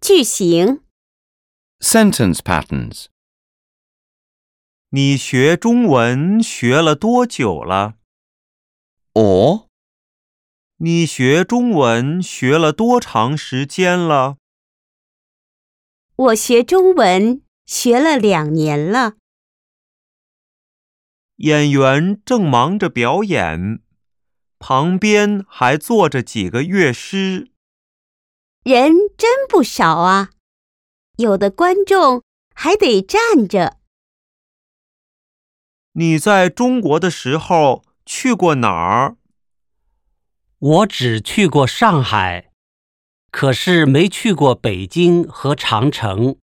句型 Sentence patterns. 你学中文学了多久了？ Or, 你学中文学了多长时间了？ 我学中文学了2年了。 演员正忙着表演，旁边还坐着几个乐师。 人真不少啊，有的观众还得站着。 你在中国的时候去过哪儿？ 我只去过上海，可是没去过北京和长城。